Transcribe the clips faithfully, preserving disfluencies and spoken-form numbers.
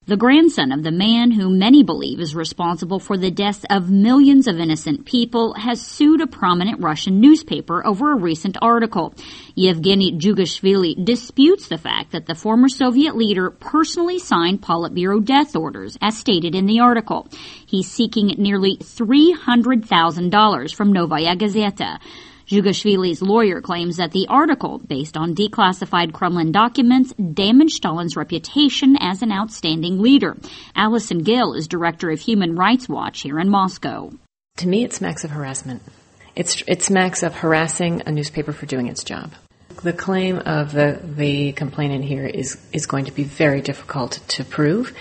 The grandson of the man who many believe is responsible for the deaths of millions of innocent people has sued a prominent Russian newspaper over a recent article. Yevgeny Zhugashvili disputes the fact that the former Soviet leader personally signed Politburo death orders, as stated in the article. He's seeking nearly three hundred thousand dollars from Novaya Gazeta. Zhugashvili's lawyer claims that the article, based on declassified Kremlin documents, damaged Stalin's reputation as an outstanding leader. Allison Gill is director of Human Rights Watch here in Moscow. To me, it smacks of harassment. It's, it smacks of harassing a newspaper for doing its job. The claim of the, the complainant here is, is going to be very difficult to prove,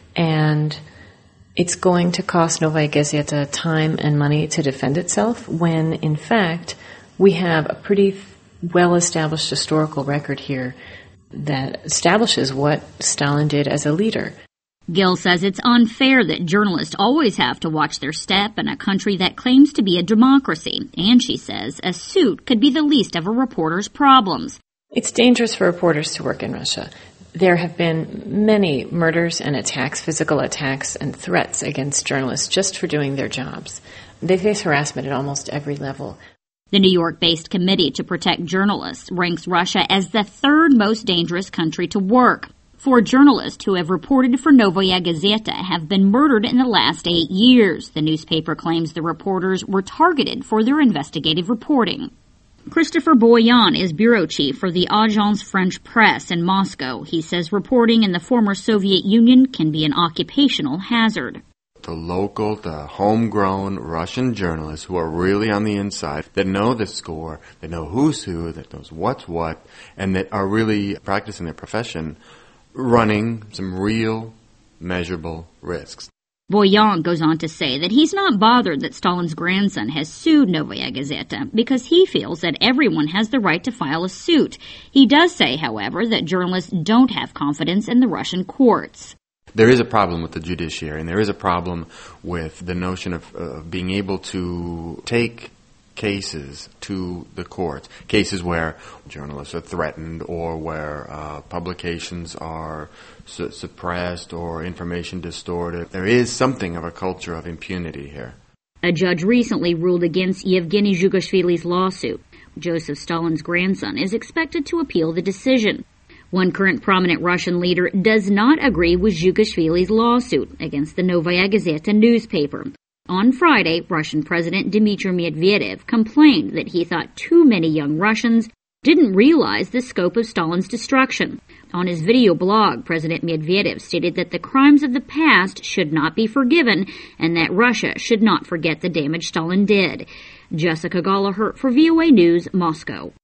and it's going to cost Novaya Gazeta time and money to defend itself when, in fact, we have a pretty well-established historical record here that establishes what Stalin did as a leader. Gill says it's unfair that journalists always have to watch their step in a country that claims to be a democracy, and she says a suit could be the least of a reporter's problems. It's dangerous for reporters to work in Russia. There have been many murders and attacks, physical attacks and threats against journalists just for doing their jobs. They face harassment at almost every level. The New York-based Committee to Protect Journalists ranks Russia as the third most dangerous country to work. Four journalists who have reported for Novaya Gazeta have been murdered in the last eight years. The newspaper claims the reporters were targeted for their investigative reporting. Christopher Boyan is bureau chief for the Agence French Presse in Moscow. He says reporting in the former Soviet Union can be an occupational hazard. The local, the homegrown Russian journalists who are really on the inside, that know the score, that know who's who, that knows what's what, and that are really practicing their profession, running some real, measurable risks. Boyan goes on to say that he's not bothered that Stalin's grandson has sued Novaya Gazeta because he feels that everyone has the right to file a suit. He does say, however, that journalists don't have confidence in the Russian courts. There is a problem with the judiciary, and there is a problem with the notion of uh, being able to take cases to the courts, cases where journalists are threatened or where uh, publications are su- suppressed or information distorted. There is something of a culture of impunity here. A judge recently ruled against Yevgeny Zhugashvili's lawsuit. Joseph Stalin's grandson is expected to appeal the decision. One current prominent Russian leader does not agree with Zhugashvili's lawsuit against the Novaya Gazeta newspaper. On Friday, Russian President Dmitry Medvedev complained that he thought too many young Russians didn't realize the scope of Stalin's destruction. On his video blog, President Medvedev stated that the crimes of the past should not be forgiven and that Russia should not forget the damage Stalin did. Jessica Gallagher for V O A News, Moscow.